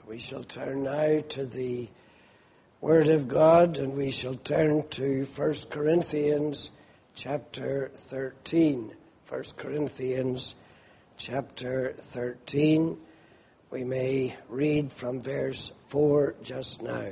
We shall turn now to the Word of God, and we shall turn to 1 Corinthians chapter 13. 1 Corinthians chapter 13. We may read from verse 4 just now.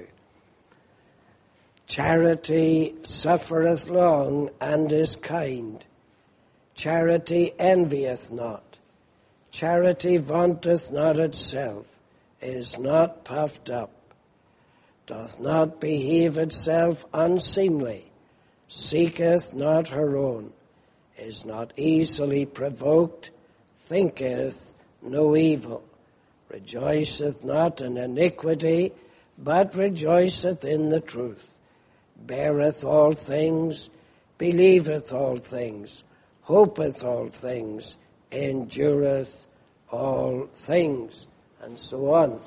Charity suffereth long and is kind. Charity envieth not. Charity vaunteth not itself, is not puffed up, doth not behave itself unseemly, seeketh not her own, is not easily provoked, thinketh no evil, rejoiceth not in iniquity, but rejoiceth in the truth, beareth all things, believeth all things, hopeth all things, endureth all things, and so on.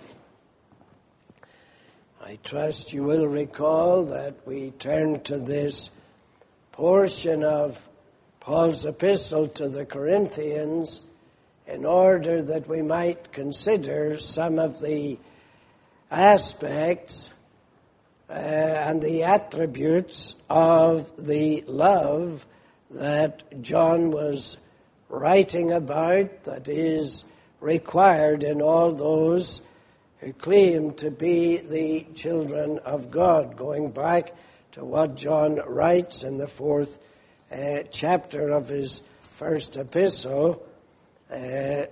I trust you will recall that we turn to this portion of Paul's epistle to the Corinthians in order that we might consider some of the aspects and the attributes of the love that John was writing about, that is required in all those who claim to be the children of God. Going back to what John writes in the fourth chapter of his first epistle, the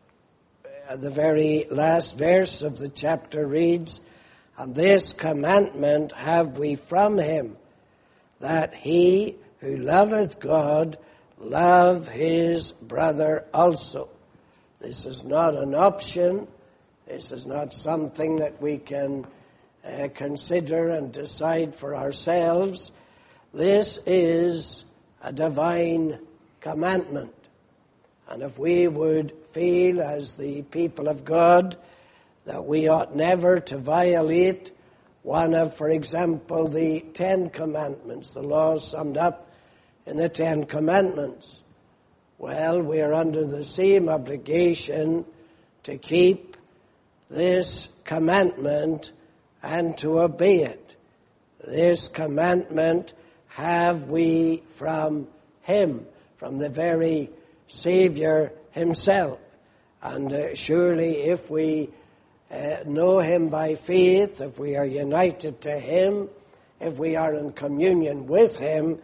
very last verse of the chapter reads, "And this commandment have we from him, that he who loveth God love his brother also." This is not an option. This is not something that we can consider and decide for ourselves. This is a divine commandment. And if we would feel as the people of God that we ought never to violate one of, for example, the 10 Commandments, the laws summed up in the 10 Commandments, well, we are under the same obligation to keep this commandment and to obey it. This commandment have we from him, from the very Savior himself. And surely if we know him by faith, if we are united to him, if we are in communion with him,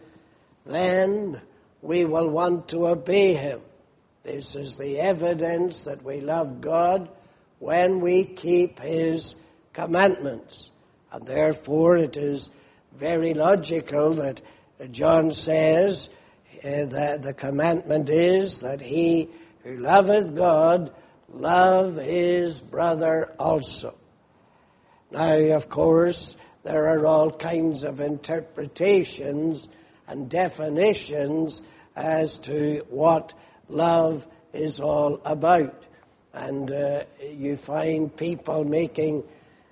then we will want to obey him. This is the evidence that we love God, when we keep his commandments. And therefore it is very logical that John says that the commandment is that he who loveth God love his brother also. Now, of course, there are all kinds of interpretations and definitions as to what love is all about. And you find people making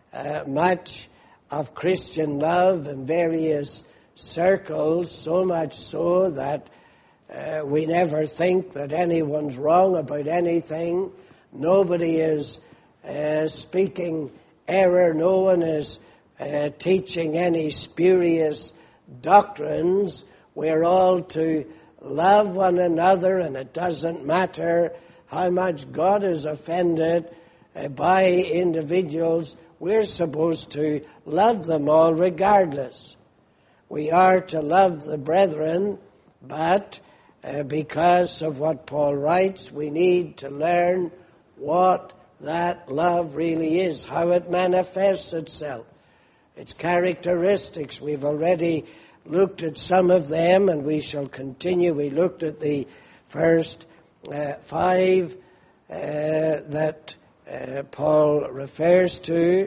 much of Christian love in various circles, so much so that we never think that anyone's wrong about anything. Nobody is speaking error. No one is teaching any spurious doctrines. We're all to love one another, and it doesn't matter how much God is offended by individuals. We're supposed to love them all regardless. We are to love the brethren, but because of what Paul writes, we need to learn what that love really is, how it manifests itself, its characteristics. We've already looked at some of them, and we shall continue. We looked at the first 5 that Paul refers to.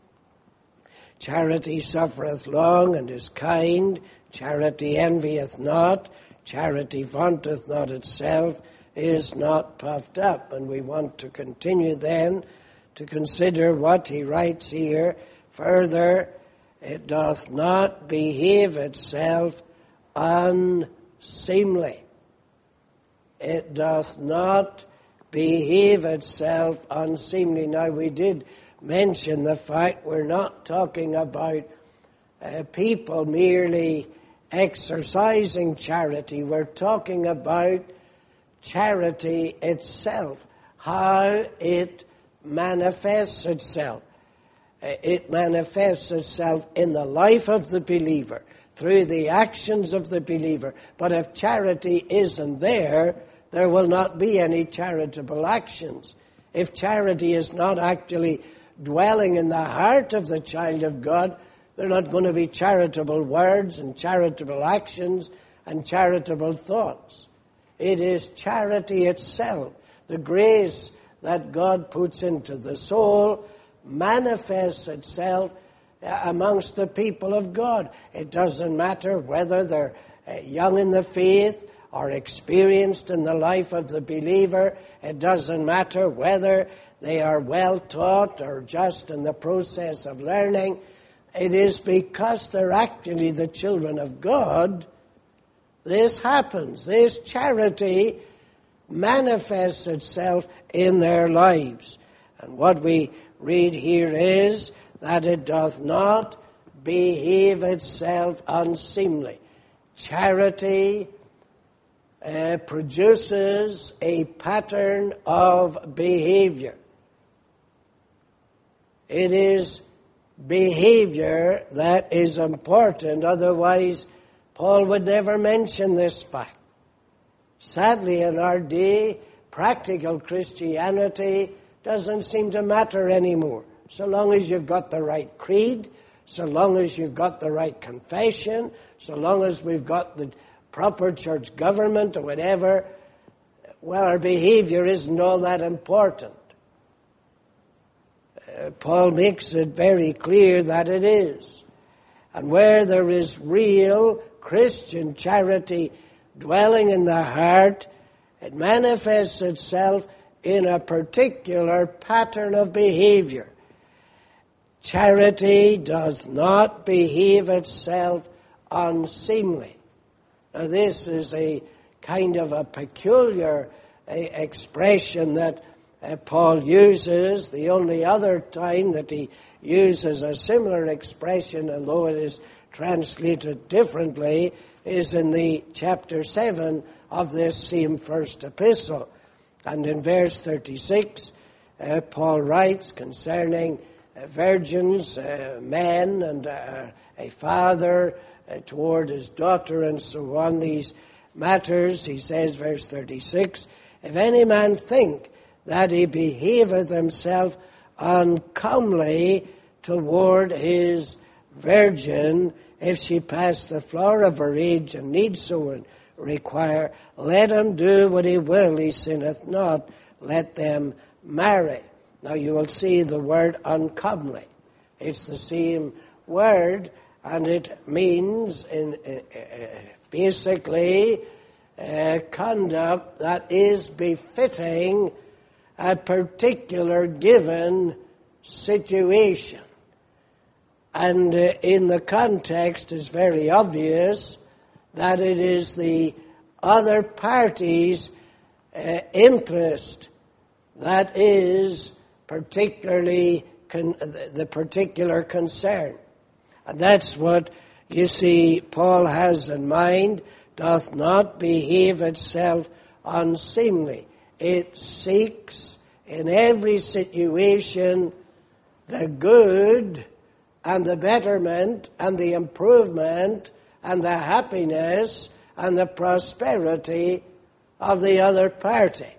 Charity suffereth long and is kind. Charity envieth not. Charity vaunteth not itself, is not puffed up. And we want to continue then to consider what he writes here. Further, it doth not behave itself unseemly. It doth not behave itself unseemly. Now, we did mention the fact we're not talking about people merely exercising charity. We're talking about charity itself, how it manifests itself. It manifests itself in the life of the believer, through the actions of the believer. But if charity isn't there, there will not be any charitable actions. If charity is not actually dwelling in the heart of the child of God, there are not going to be charitable words and charitable actions and charitable thoughts. It is charity itself, the grace that God puts into the soul, manifests itself amongst the people of God. It doesn't matter whether they're young in the faith or experienced in the life of the believer. It doesn't matter whether they are well taught or just in the process of learning. It is because they're actually the children of God this happens. This charity manifests itself in their lives. And what we read here is that it doth not behave itself unseemly. Charity produces a pattern of behavior. It is behavior that is important, otherwise Paul would never mention this fact. Sadly, in our day, practical Christianity doesn't seem to matter anymore. So long as you've got the right creed, so long as you've got the right confession, so long as we've got the proper church government or whatever, well, our behavior isn't all that important. Paul makes it very clear that it is. And where there is real Christian charity dwelling in the heart, it manifests itself in a particular pattern of behavior. Charity does not behave itself unseemly. Now, this is a kind of a peculiar expression that Paul uses. The only other time that he uses a similar expression, although it is translated differently, is in the chapter 7 of this same first epistle. And in verse 36, Paul writes concerning virgins, men, and a father toward his daughter, and so on, these matters. He says, verse 36, if any man think that he behaveth himself uncomely toward his virgin, if she pass the flower of her age and need so require, let him do what he will, he sinneth not, let them marry. Now you will see the word uncomely. It's the same word, and it means basically conduct that is befitting a particular given situation. And in the context it's very obvious that it is the other party's interest that is particularly the particular concern. And that's what you see Paul has in mind, doth not behave itself unseemly. It seeks in every situation the good and the betterment and the improvement and the happiness and the prosperity of the other party.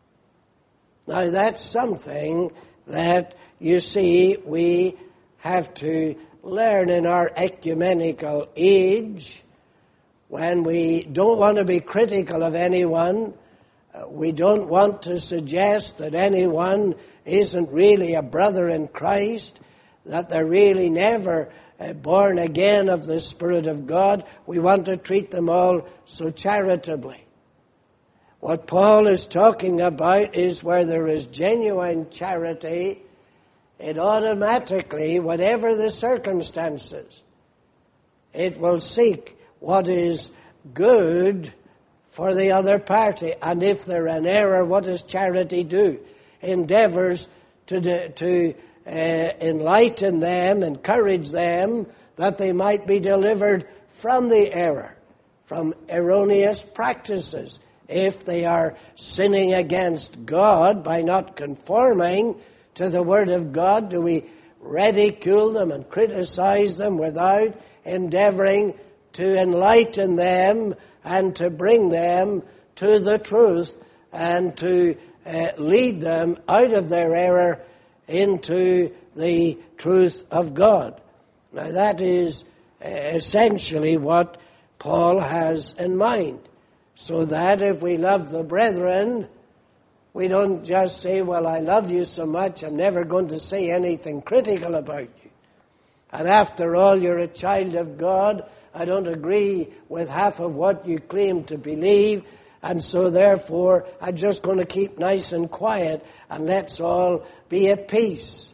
Now that's something that, you see, we have to learn in our ecumenical age, when we don't want to be critical of anyone. We don't want to suggest that anyone isn't really a brother in Christ, that they're really never born again of the Spirit of God. We want to treat them all so charitably. What Paul is talking about is where there is genuine charity, it automatically, whatever the circumstances, it will seek what is good for the other party. And if they're in error, what does charity do? Endeavors to enlighten them, encourage them, that they might be delivered from the error, from erroneous practices. If they are sinning against God by not conforming to the Word of God, do we ridicule them and criticize them without endeavoring to enlighten them and to bring them to the truth and to lead them out of their error into the truth of God? Now that is essentially what Paul has in mind. So that if we love the brethren, we don't just say, well, I love you so much, I'm never going to say anything critical about you. And after all, you're a child of God. I don't agree with half of what you claim to believe, and so therefore I'm just going to keep nice and quiet and let's all be at peace.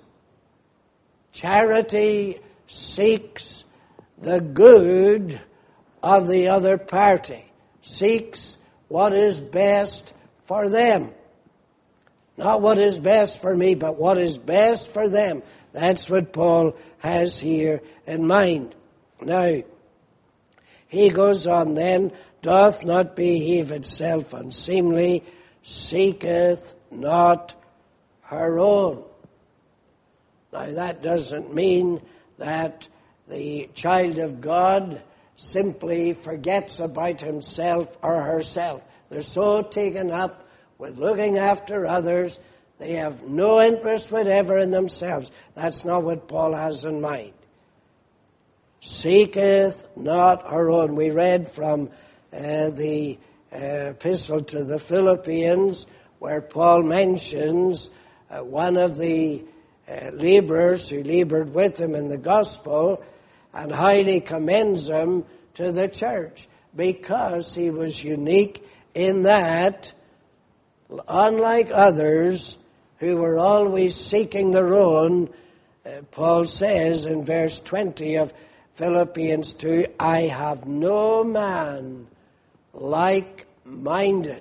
Charity seeks the good of the other party, seeks what is best for them. Not what is best for me, but what is best for them. That's what Paul has here in mind. Now, he goes on then, doth not behave itself unseemly, seeketh not her own. Now, that doesn't mean that the child of God simply forgets about himself or herself. They're so taken up with looking after others, they have no interest whatever in themselves. That's not what Paul has in mind. Seeketh not her own. We read from the epistle to the Philippians where Paul mentions one of the laborers who labored with him in the gospel and highly commends him to the church because he was unique in that, unlike others who were always seeking their own, Paul says in verse 20 of Philippians 2, I have no man like-minded.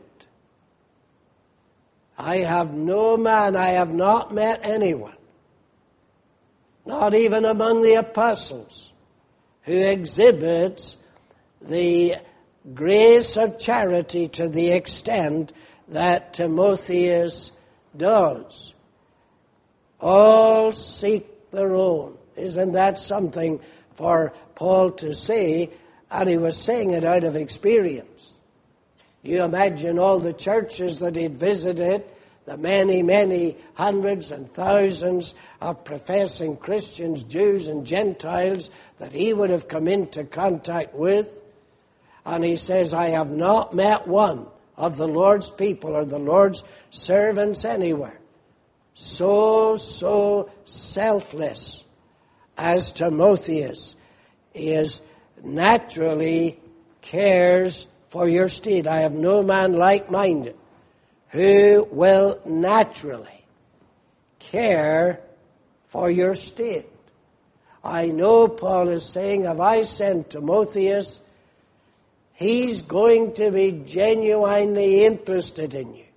I have no man, I have not met anyone, not even among the apostles, who exhibits the grace of charity to the extent that Timotheus does. All seek their own. Isn't that something for Paul to say? And he was saying it out of experience. You imagine all the churches that he'd visited, the many, many hundreds and thousands of professing Christians, Jews and Gentiles that he would have come into contact with. And he says, I have not met one of the Lord's people or the Lord's servants anywhere so selfless as Timotheus. He is naturally cares for your state. I have no man like-minded who will naturally care for your state. I know Paul is saying, if I send Timotheus, he's going to be genuinely interested in you.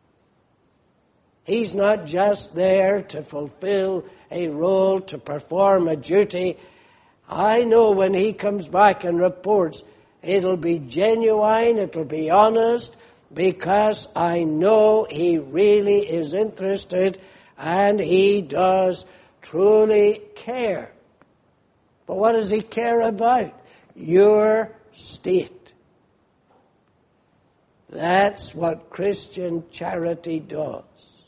He's not just there to fulfill a role, to perform a duty. I know when he comes back and reports, it'll be genuine, it'll be honest, because I know he really is interested and he does truly care. But what does he care about? Your state. That's what Christian charity does.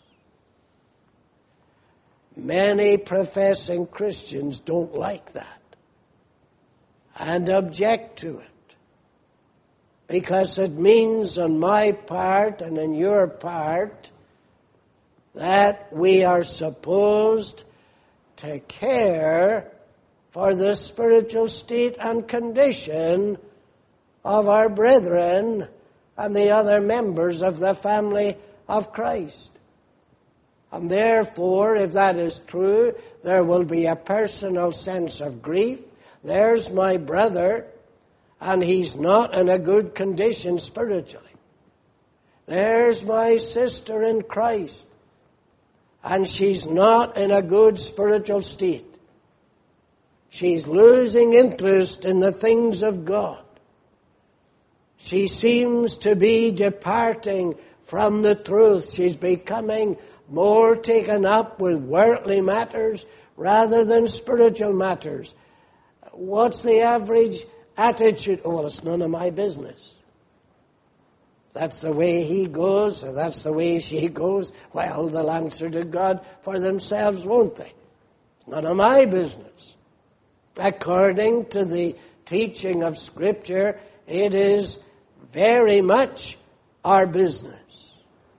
Many professing Christians don't like that and object to it because it means on my part and on your part that we are supposed to care for the spiritual state and condition of our brethren and the other members of the family of Christ. And therefore, if that is true, there will be a personal sense of grief. There's my brother, and he's not in a good condition spiritually. There's my sister in Christ, and she's not in a good spiritual state. She's losing interest in the things of God. She seems to be departing from the truth. She's becoming more taken up with worldly matters rather than spiritual matters. What's the average attitude? Oh, well, it's none of my business. That's the way he goes, or that's the way she goes. Well, they'll answer to God for themselves, won't they? None of my business. According to the teaching of Scripture, it is very much our business.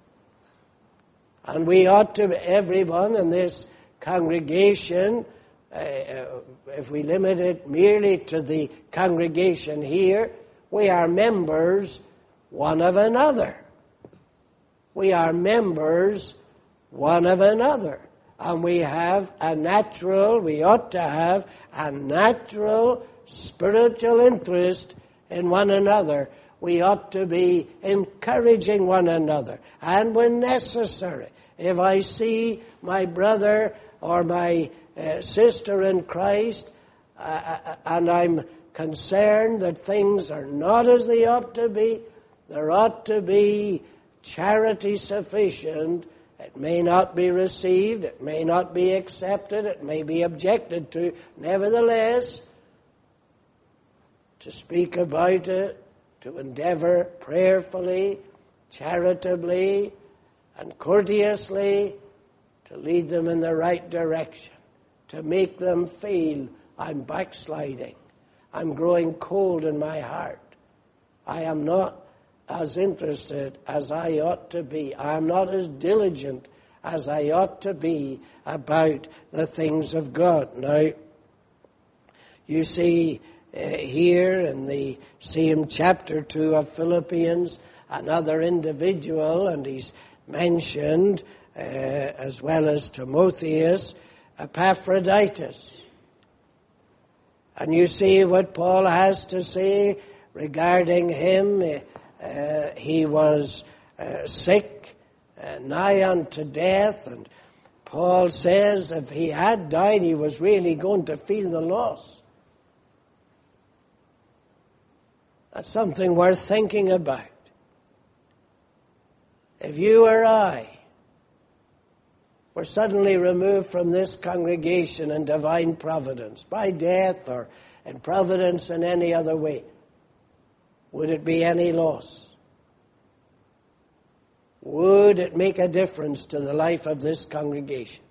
And we ought to, everyone in this congregation, if we limit it merely to the congregation here, we are members one of another. We are members one of another. And we ought to have a natural spiritual interest in one another. We ought to be encouraging one another. And when necessary, if I see my brother or my sister in Christ, and I'm concerned that things are not as they ought to be, there ought to be charity sufficient. It may not be received, it may not be accepted, it may be objected to. Nevertheless, to speak about it, to endeavor prayerfully, charitably, and courteously to lead them in the right direction, to make them feel I'm backsliding, I'm growing cold in my heart, I am not as interested as I ought to be, I am not as diligent as I ought to be about the things of God. Now, you see here in the same chapter 2 of Philippians, another individual, and he's mentioned, as well as Timotheus, Epaphroditus. And you see what Paul has to say regarding him. He was sick, nigh unto death, and Paul says if he had died, he was really going to feel the loss. That's something worth thinking about. If you or I were suddenly removed from this congregation in divine providence, by death or in providence in any other way, would it be any loss? Would it make a difference to the life of this congregation?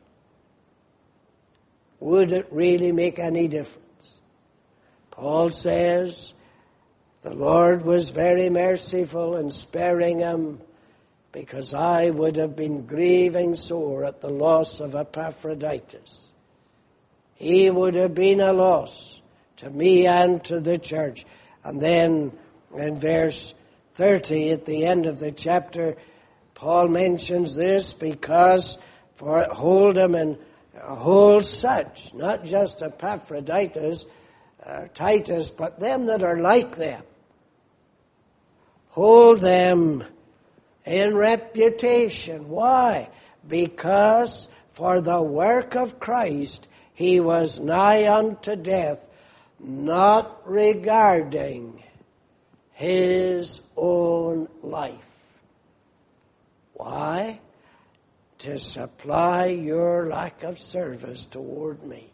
Would it really make any difference? Paul says, the Lord was very merciful in sparing him, because I would have been grieving sore at the loss of Epaphroditus. He would have been a loss to me and to the church. And then in verse 30, at the end of the chapter, Paul mentions this because for hold him and hold such, not just Epaphroditus, Titus, but them that are like them. Hold them in reputation. Why? Because for the work of Christ he was nigh unto death, not regarding his own life. Why? To supply your lack of service toward me.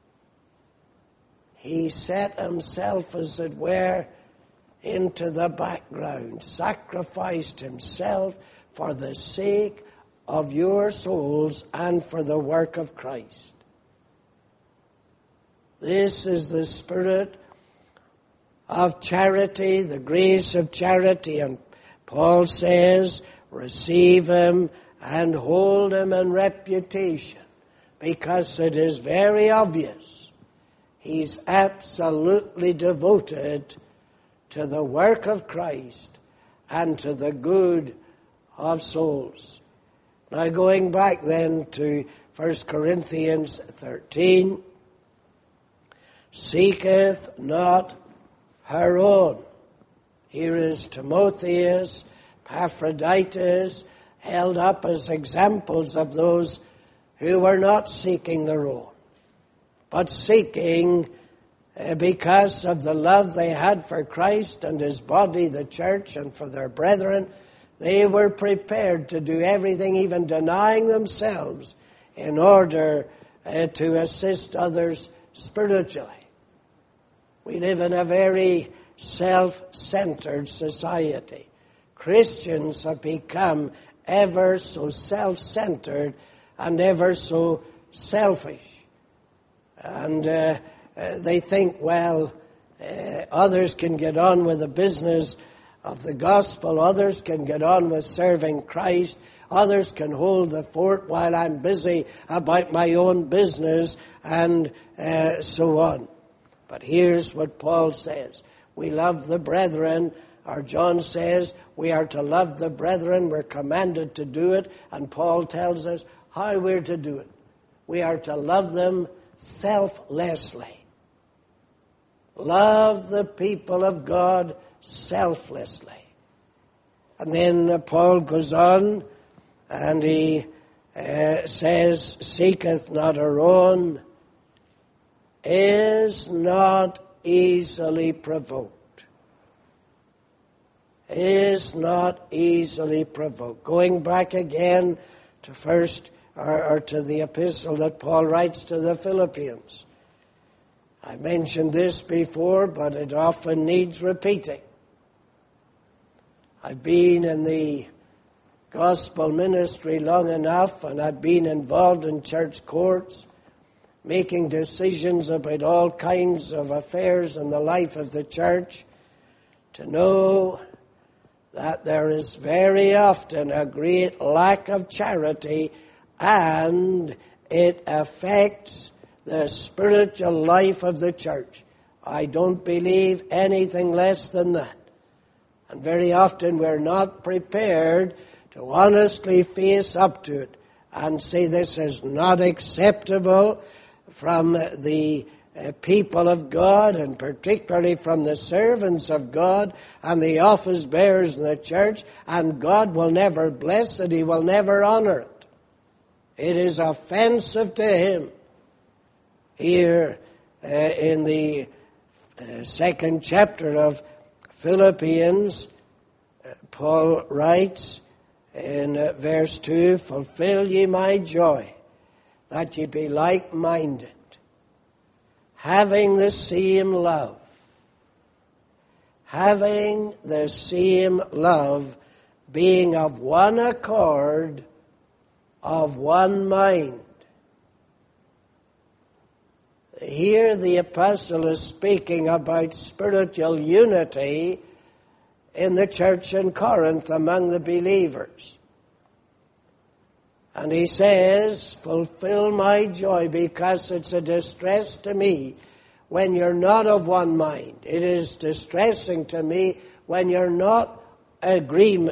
He set himself, as it were, into the background, sacrificed himself for the sake of your souls and for the work of Christ. This is the spirit of charity, the grace of charity, and Paul says, receive him and hold him in reputation, because it is very obvious he's absolutely devoted to the work of Christ and to the good of souls. Now going back then to 1 Corinthians 13, seeketh not her own. Here is Timotheus, Epaphroditus, held up as examples of those who were not seeking their own, but seeking because of the love they had for Christ and His body, the church, and for their brethren. They were prepared to do everything, even denying themselves, in order to assist others spiritually. We live in a very self-centered society. Christians have become ever so self-centered and ever so selfish. And they think, well, others can get on with the business of the gospel, others can get on with serving Christ, others can hold the fort while I'm busy about my own business, and so on. But here's what Paul says. We love the brethren, or John says we are to love the brethren. We're commanded to do it, and Paul tells us how we're to do it. We are to love them selflessly. Love the people of God selflessly. And then Paul goes on and he says, seeketh not her own, is not easily provoked. Is not easily provoked. Going back again to to the epistle that Paul writes to the Philippians. I mentioned this before, but it often needs repeating. I've been in the gospel ministry long enough, and I've been involved in church courts, making decisions about all kinds of affairs in the life of the church, to know that there is very often a great lack of charity, and it affects the spiritual life of the church. I don't believe anything less than that. And very often we're not prepared to honestly face up to it and say this is not acceptable from the people of God, and particularly from the servants of God and the office bearers in the church, and God will never bless it, He will never honor it. It is offensive to Him. Here in the second chapter of Philippians, Paul writes in verse 2, fulfill ye my joy, that ye be like-minded, having the same love. Having the same love, being of one accord, of one mind. Here the apostle is speaking about spiritual unity in the church in Corinth among the believers. And he says, fulfill my joy, because it's a distress to me when you're not of one mind. It is distressing to me when you're not agreed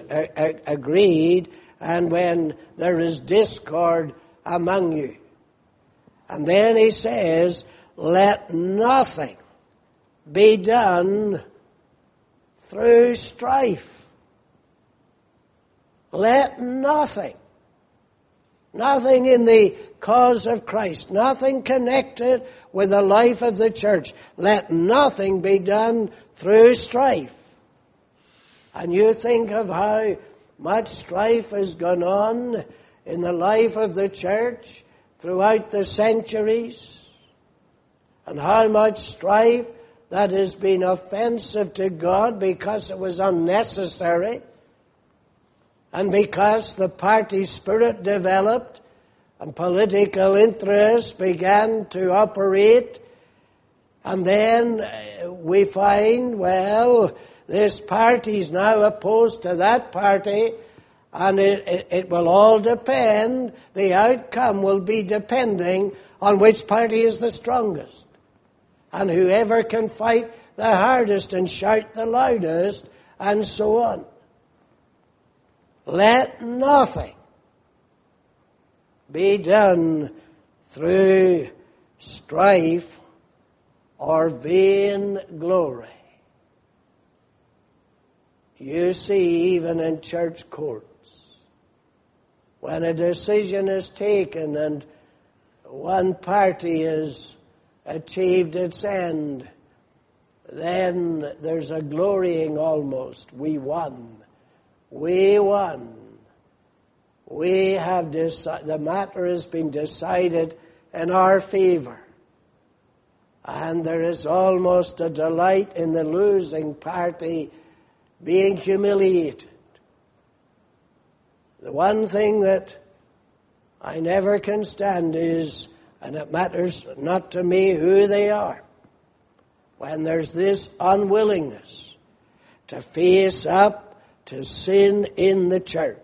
and when there is discord among you. And then he says, let nothing be done through strife. Let nothing in the cause of Christ, nothing connected with the life of the church, let nothing be done through strife. And you think of how much strife has gone on in the life of the church throughout the centuries, and how much strife that has been offensive to God because it was unnecessary, and because the party spirit developed and political interests began to operate. And then we find, well, this party is now opposed to that party, and it will all depend, the outcome will be depending on which party is the strongest. And whoever can fight the hardest and shout the loudest, and so on. Let nothing be done through strife or vain glory. You see, even in church courts, when a decision is taken and one party has achieved its end, then there's a glorying almost. We won. We won. We have the matter has been decided in our favor. And there is almost a delight in the losing party being humiliated. The one thing that I never can stand is, and it matters not to me who they are, when there's this unwillingness to face up to sin in the church.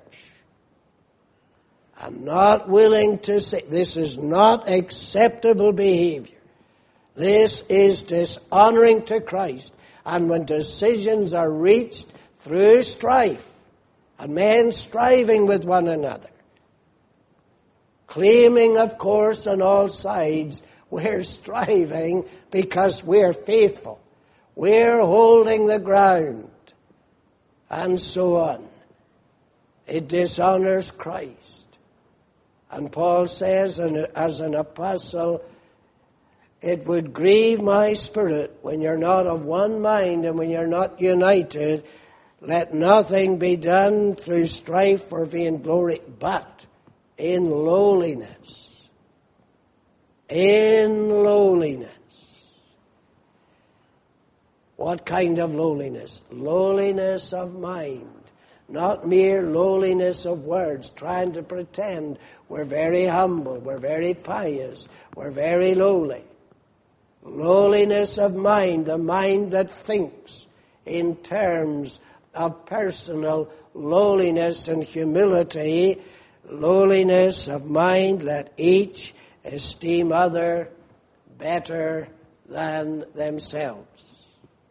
I'm not willing to say, this is not acceptable behavior. This is dishonoring to Christ. And when decisions are reached through strife, and men striving with one another, claiming, of course, on all sides, we're striving because we're faithful. We're holding the ground, and so on. It dishonors Christ. And Paul says, as an apostle, it would grieve my spirit when you're not of one mind and when you're not united. Let nothing be done through strife or vainglory, but in lowliness. In lowliness. What kind of lowliness? Lowliness of mind. Not mere lowliness of words, trying to pretend we're very humble, we're very pious, we're very lowly. Lowliness of mind, the mind that thinks in terms of personal lowliness and humility. Lowliness of mind, let each esteem other better than themselves.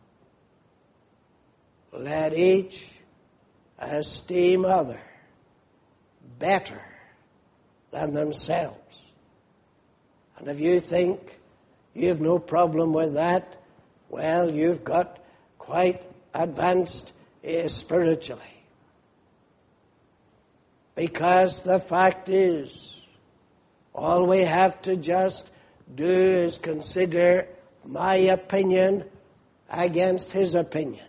Let each esteem other better than themselves. And if you think you have no problem with that, well, you've got quite advanced spiritually. Because the fact is, all we have to just do is consider my opinion against his opinion.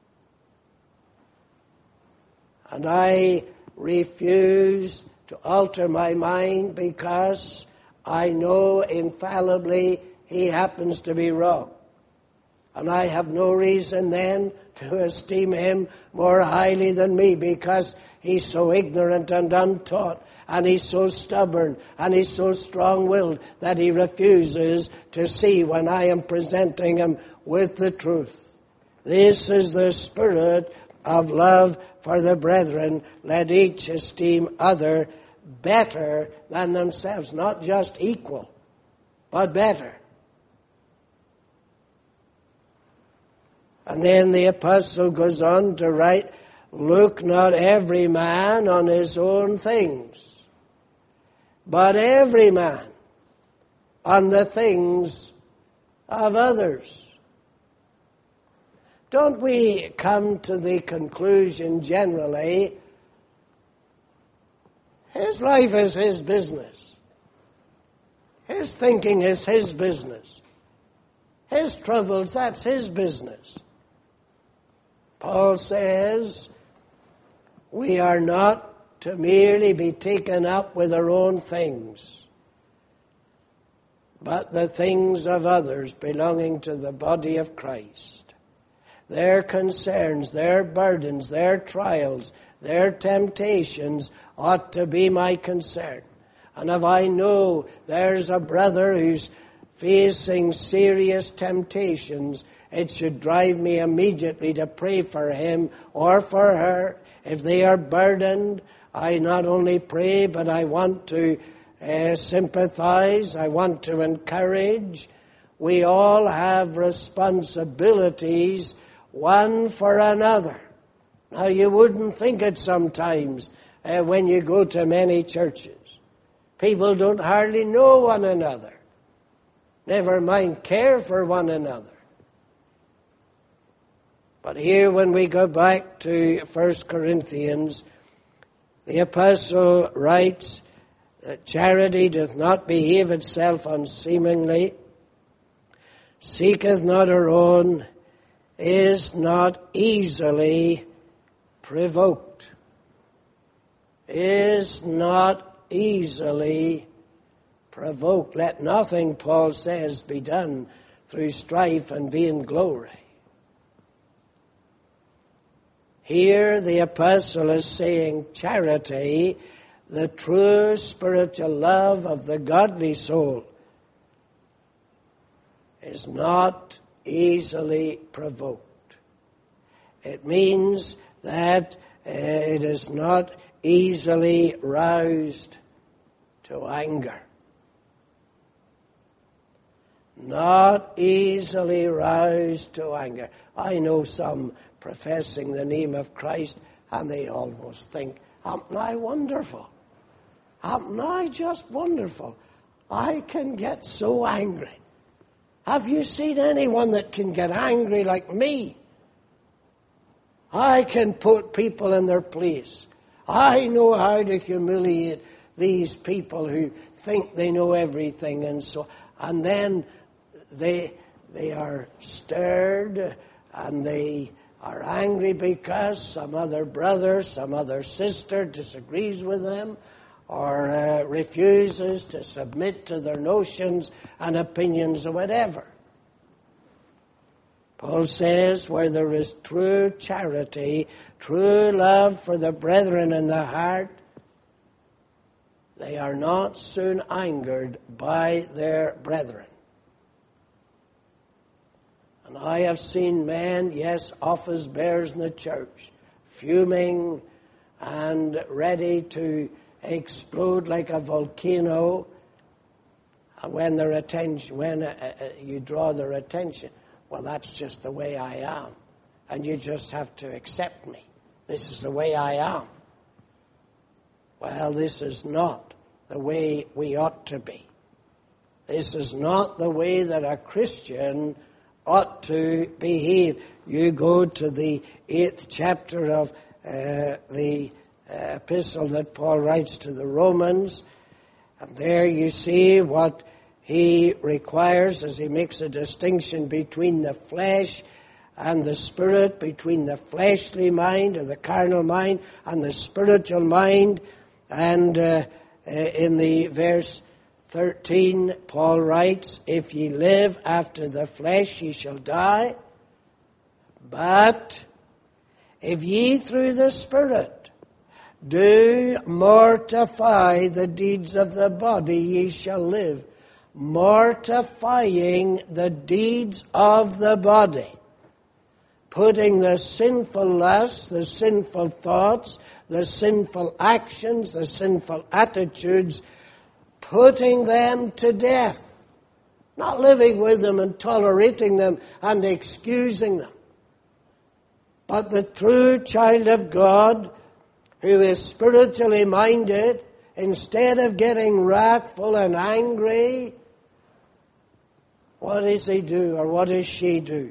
And I refuse to alter my mind because I know infallibly he happens to be wrong. And I have no reason then to esteem him more highly than me because he's so ignorant and untaught, and he's so stubborn, and he's so strong-willed that he refuses to see when I am presenting him with the truth. This is the spirit of love for the brethren. Let each esteem other better than themselves, not just equal, but better. And then the apostle goes on to write, look not every man on his own things, but every man on the things of others. Don't we come to the conclusion generally, his life is his business. His thinking is his business. His troubles, that's his business. Paul says, we are not to merely be taken up with our own things, but the things of others belonging to the body of Christ. Their concerns, their burdens, their trials, their temptations ought to be my concern. And if I know there's a brother who's facing serious temptations, it should drive me immediately to pray for him or for her. If they are burdened, I not only pray, but I want to sympathize, I want to encourage. We all have responsibilities, one for another. Now, you wouldn't think it sometimes when you go to many churches. People don't hardly know one another. Never mind care for one another. But here when we go back to 1 Corinthians, the apostle writes, that charity doth not behave itself unseemingly, seeketh not her own, is not easily provoked. Is not easily provoked. Let nothing, Paul says, be done through strife and vainglory. Here the apostle is saying charity, the true spiritual love of the godly soul, is not easily provoked. It means that it is not easily roused to anger. Not easily roused to anger. I know some professing the name of Christ, and they almost think, "Am I wonderful? Am I just wonderful? I can get so angry." Have you seen anyone that can get angry like me? I can put people in their place. I know how to humiliate these people who think they know everything, and then they are stirred and they are angry because some other brother, some other sister disagrees with them or refuses to submit to their notions and opinions or whatever. Paul says, where there is true charity, true love for the brethren in the heart, they are not soon angered by their brethren. And I have seen men, yes, office bearers in the church, fuming and ready to explode like a volcano when you draw their attention. Well, that's just the way I am, and you just have to accept me. This is the way I am. Well, this is not the way we ought to be. This is not the way that a Christian ought to behave. You go to the 8th chapter of the epistle that Paul writes to the Romans, and there you see what he requires as he makes a distinction between the flesh and the spirit, between the fleshly mind or the carnal mind and the spiritual mind. And in the verse 13, Paul writes, "If ye live after the flesh, ye shall die. But if ye through the Spirit do mortify the deeds of the body, ye shall live." Mortifying the deeds of the body. Putting the sinful lusts, the sinful thoughts, the sinful actions, the sinful attitudes, putting them to death. Not living with them and tolerating them and excusing them. But the true child of God, who is spiritually minded, instead of getting wrathful and angry, what does he do, or what does she do?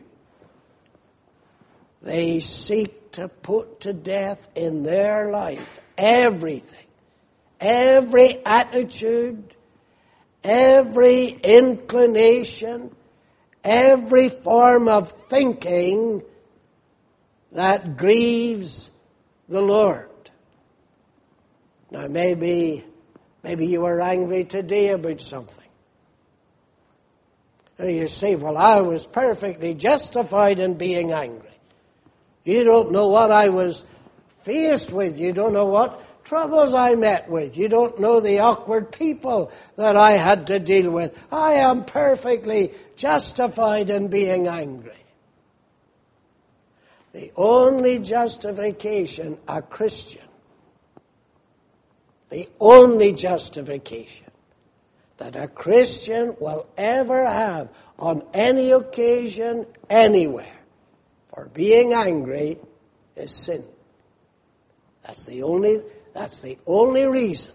They seek to put to death in their life everything, every attitude, every inclination, every form of thinking that grieves the Lord. Now maybe you were angry today about something. And you say, "Well, I was perfectly justified in being angry." You don't know what I was faced with. You don't know what troubles I met with. You don't know the awkward people that I had to deal with. I am perfectly justified in being angry. The only justification a Christian, the only justification that a Christian will ever have on any occasion, anywhere, for being angry is sin. That's the only reason.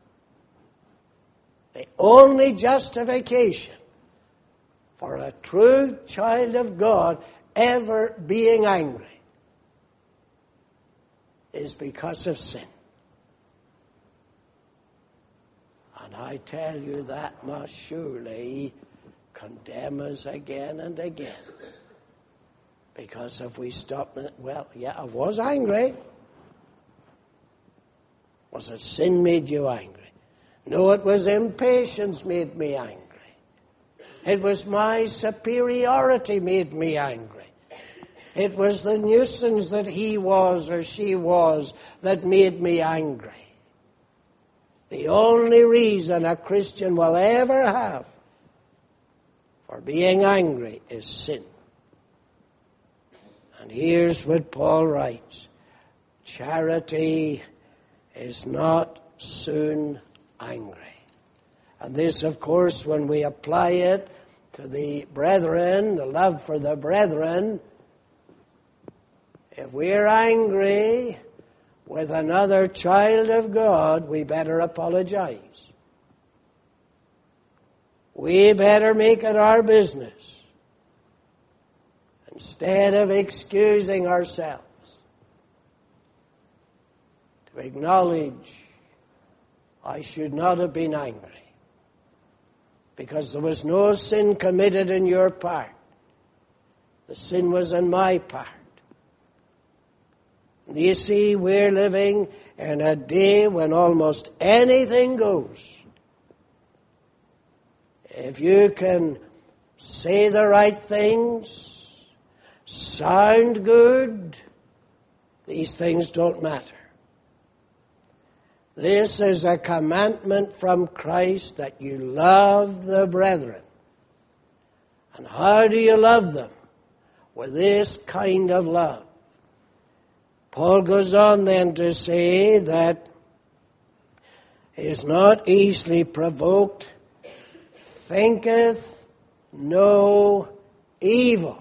The only justification for a true child of God ever being angry is because of sin. And I tell you, that must surely condemn us again and again. Because if we stop, well, yeah, I was angry. Was it sin made you angry? No, it was impatience made me angry. It was my superiority made me angry. It was the nuisance that he was or she was that made me angry. The only reason a Christian will ever have for being angry is sin. And here's what Paul writes. Charity is not soon angry. And this, of course, when we apply it to the brethren, the love for the brethren, if we're angry with another child of God, we better apologize. We better make it our business instead of excusing ourselves, to acknowledge I should not have been angry because there was no sin committed in your part. The sin was in my part. You see, we're living in a day when almost anything goes. If you can say the right things, sound good, these things don't matter. This is a commandment from Christ that you love the brethren. And how do you love them? With this kind of love. Paul goes on then to say that he is not easily provoked, thinketh no evil.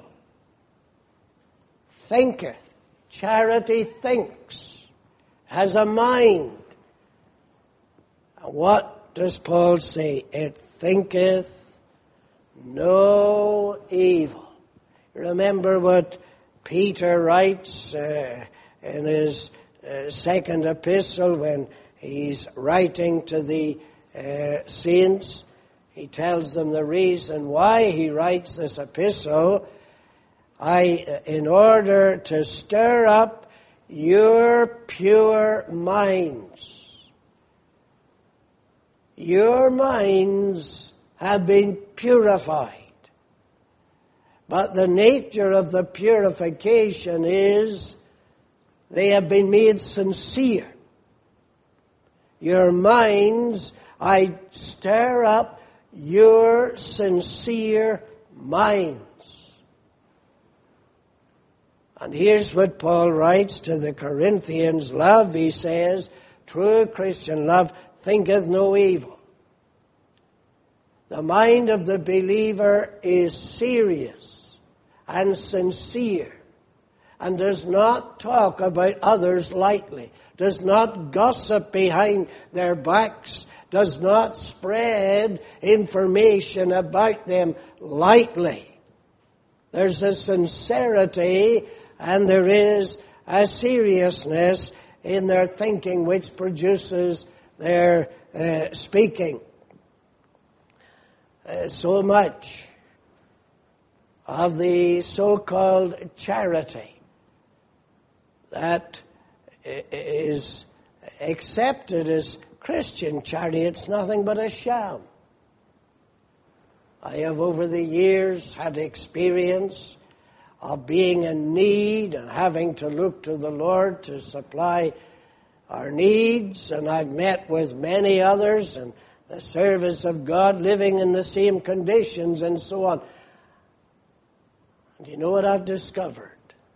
Thinketh. Charity thinks, has a mind. And what does Paul say? It thinketh no evil. Remember what Peter writes in his second epistle when he's writing to the saints. He tells them the reason why he writes this epistle. In order to stir up your pure minds. Your minds have been purified. But the nature of the purification is they have been made sincere. Your minds, I stir up your sincere minds. And here's what Paul writes to the Corinthians. Love, he says, true Christian love thinketh no evil. The mind of the believer is serious and sincere and does not talk about others lightly, does not gossip behind their backs, does not spread information about them lightly. There's a sincerity and there is a seriousness in their thinking which produces their speaking. So much of the so-called charity that is accepted as Christian charity, it's nothing but a sham. I have over the years had experience of being in need and having to look to the Lord to supply our needs, and I've met with many others in the service of God living in the same conditions and so on. And you know what I've discovered?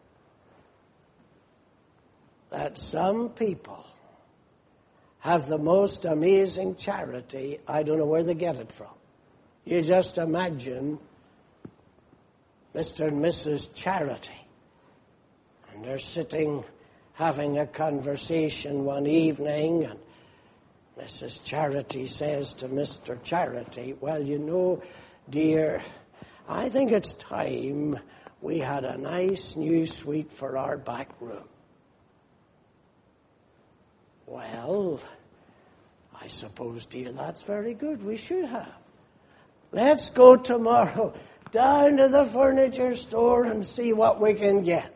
That some people have the most amazing charity. I don't know where they get it from. You just imagine Mr. and Mrs. Charity, and they're sitting having a conversation one evening, and Mrs. Charity says to Mr. Charity, well, you know, dear, I think it's time we had a nice new suite for our back room. Well, I suppose, dear, that's very good. We should have. Let's go tomorrow down to the furniture store and see what we can get.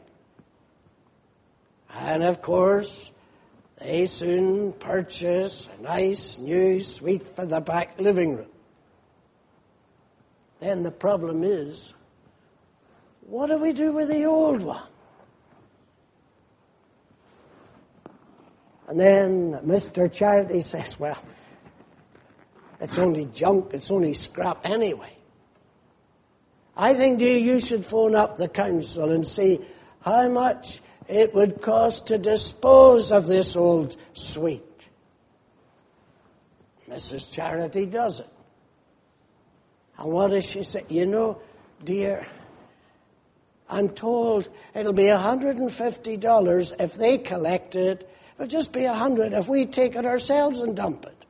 And of course, they soon purchase a nice new suite for the back living room. Then the problem is, what do we do with the old one? And then Mr. Charity says, well, it's only junk, it's only scrap anyway. I think, dear, you should phone up the council and see how much it would cost to dispose of this old suite. Mrs. Charity does it. And what does she say? You know, dear, I'm told it'll be $150 if they collect it. It'll just be $100 if we take it ourselves and dump it.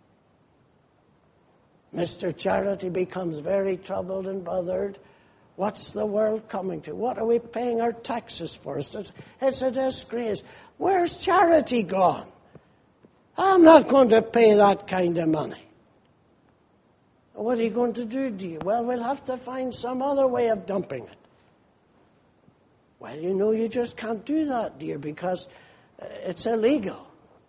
Mr. Charity becomes very troubled and bothered. What's the world coming to? What are we paying our taxes for? It's a disgrace. Where's charity gone? I'm not going to pay that kind of money. What are you going to do, dear? Well, we'll have to find some other way of dumping it. Well, you know, you just can't do that, dear, because it's illegal.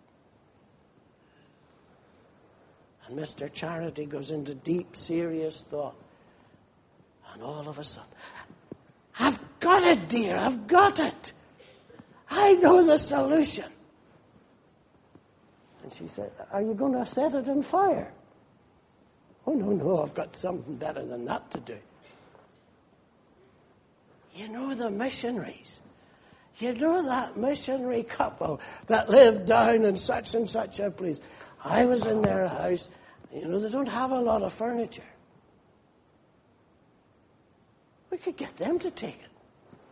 And Mr. Charity goes into deep, serious thought. And all of a sudden, I've got it, dear, I've got it. I know the solution. And she said, are you going to set it on fire? Oh, no, I've got something better than that to do. You know the missionaries. You know that missionary couple that lived down in such and such a place. I was in their house. You know, they don't have a lot of furniture. We could get them to take it.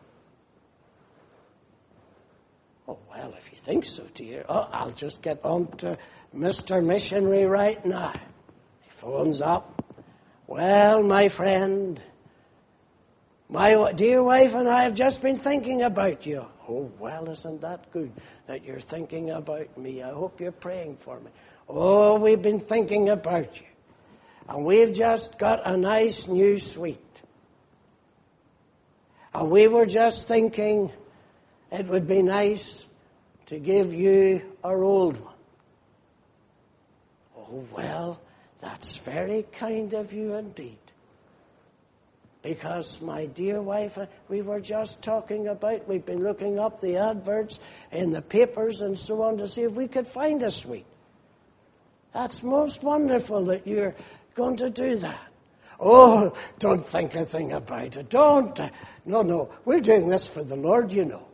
Oh, well, if you think so, dear. Oh, I'll just get on to Mr. Missionary right now. He phones up. Well, my friend, my dear wife and I have just been thinking about you. Oh, well, isn't that good that you're thinking about me? I hope you're praying for me. Oh, we've been thinking about you. And we've just got a nice new suite. And we were just thinking it would be nice to give you our old one. Oh, well, that's very kind of you indeed. Because, my dear wife, we were just talking about, we've been looking up the adverts in the papers and so on to see if we could find a suite. That's most wonderful that you're going to do that. Oh, don't think a thing about it. Don't. No, we're doing this for the Lord, you know.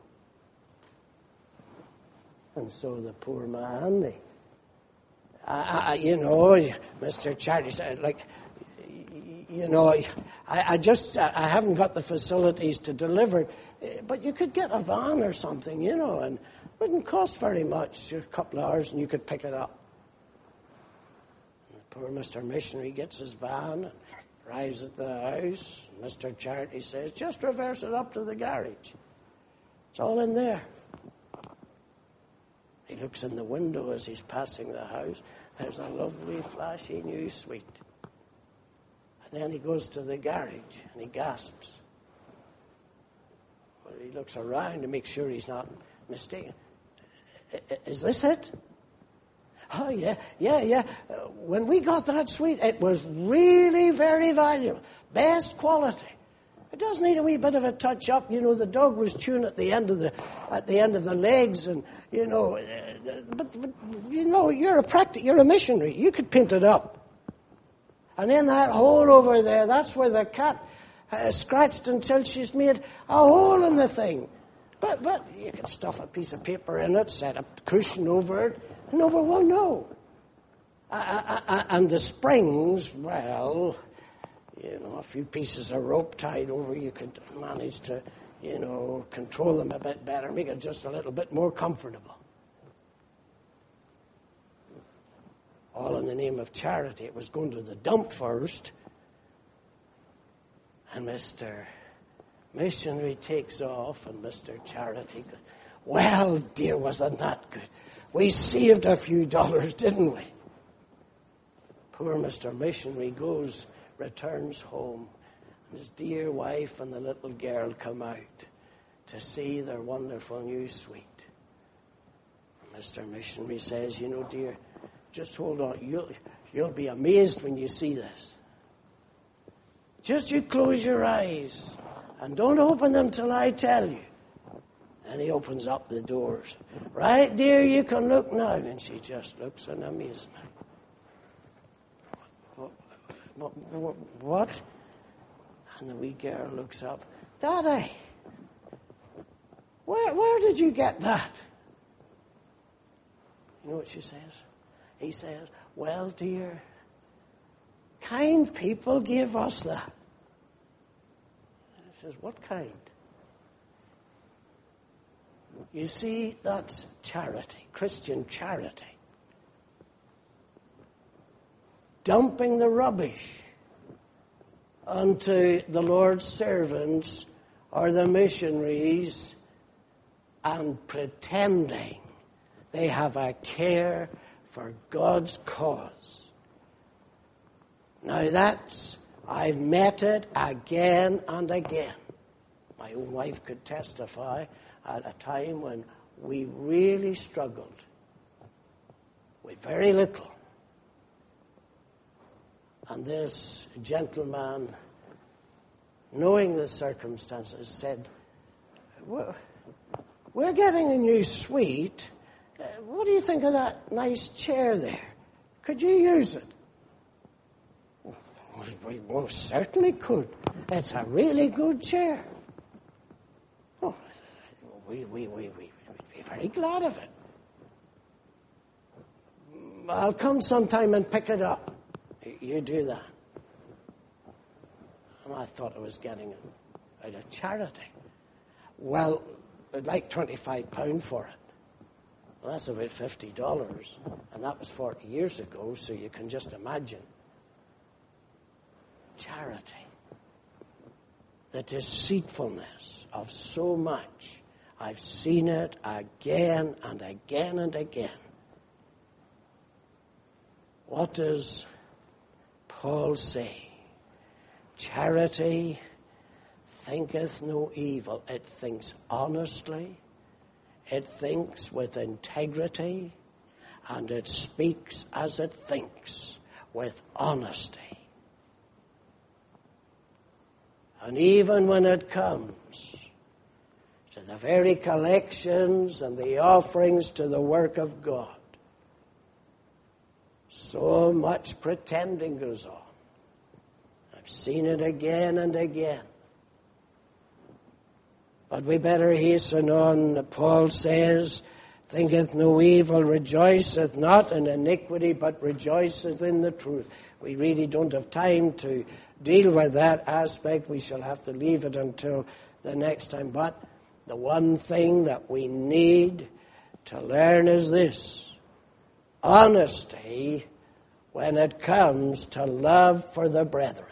And so the poor man, Mr. Charity said, I haven't got the facilities to deliver it, but you could get a van or something, and it wouldn't cost very much, a couple of hours, and you could pick it up. And the poor Mr. Missionary gets his van and arrives at the house. Mr. Charity says, just reverse it up to the garage. It's all in there. He looks in the window as he's passing the house. There's a lovely, flashy new suite. And then he goes to the garage and he gasps. Well, he looks around to make sure he's not mistaken. Is this it? Oh, yeah. When we got that suite, it was really very valuable. Best quality. It does need a wee bit of a touch up. The dog was chewing at the end of the legs, and but you're a missionary. You could paint it up. And in that hole over there, that's where the cat scratched until she's made a hole in the thing. But you can stuff a piece of paper in it, set a cushion over it. Number one, no. And the springs, well, a few pieces of rope tied over, you could manage to, control them a bit better, make it just a little bit more comfortable. All in the name of charity. It was going to the dump first. And Mr. Missionary takes off, and Mr. Charity goes, well, dear, wasn't that good? We saved a few dollars, didn't we? Poor Mr. Missionary returns home. And his dear wife and the little girl come out to see their wonderful new suite. Mr. Missionary says, you know, dear, just hold on. You'll be amazed when you see this. Just you close your eyes and don't open them till I tell you. And he opens up the doors. Right, dear, you can look now. And she just looks in amazement. What? And the wee girl looks up. Daddy, where did you get that? You know what she says? He says, well, dear, kind people gave us that. And he says, what kind? You see, that's charity, Christian charity. Dumping the rubbish onto the Lord's servants or the missionaries and pretending they have a care for God's cause. Now I've met it again and again. My own wife could testify at a time when we really struggled with very little. And this gentleman, knowing the circumstances, said, we're getting a new suite. What do you think of that nice chair there? Could you use it? We most certainly could. It's a really good chair. Oh, we'd be very glad of it. I'll come sometime and pick it up. You do that. And I thought I was getting it out of charity. Well, I'd like £25 for it. Well, that's about $50. And that was 40 years ago, so you can just imagine. Charity. The deceitfulness of so much. I've seen it again and again and again. What does Paul say? Charity thinketh no evil. It thinks honestly. It thinks with integrity. And it speaks as it thinks, with honesty. And even when it comes to the very collections and the offerings to the work of God, so much pretending goes on. I've seen it again and again. But we better hasten on. Paul says, thinketh no evil, rejoiceth not in iniquity, but rejoiceth in the truth. We really don't have time to deal with that aspect. We shall have to leave it until the next time. But the one thing that we need to learn is this: honesty when it comes to love for the brethren.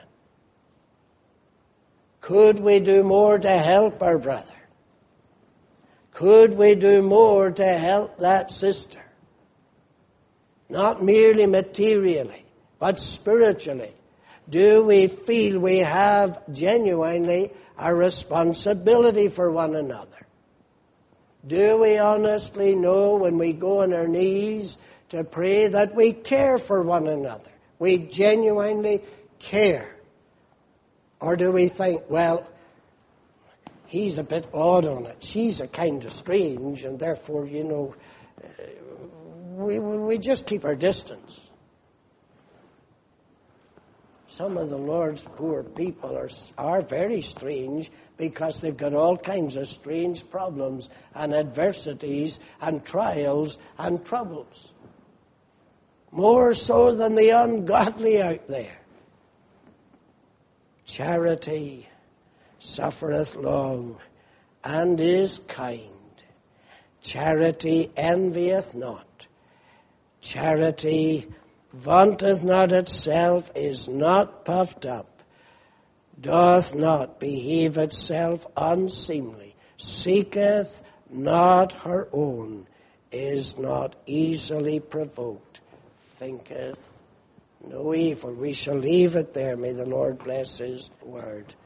Could we do more to help our brother? Could we do more to help that sister? Not merely materially, but spiritually. Do we feel we have genuinely a responsibility for one another? Do we honestly know when we go on our knees to pray that we care for one another? We genuinely care. Or do we think, well, he's a bit odd on it, she's a kind of strange, and therefore, we just keep our distance. Some of the Lord's poor people are very strange because they've got all kinds of strange problems and adversities and trials and troubles. More so than the ungodly out there. Charity suffereth long and is kind. Charity envieth not. Charity vaunteth not itself, is not puffed up, doth not behave itself unseemly, seeketh not her own, is not easily provoked, thinketh no evil. We shall leave it there. May the Lord bless his word.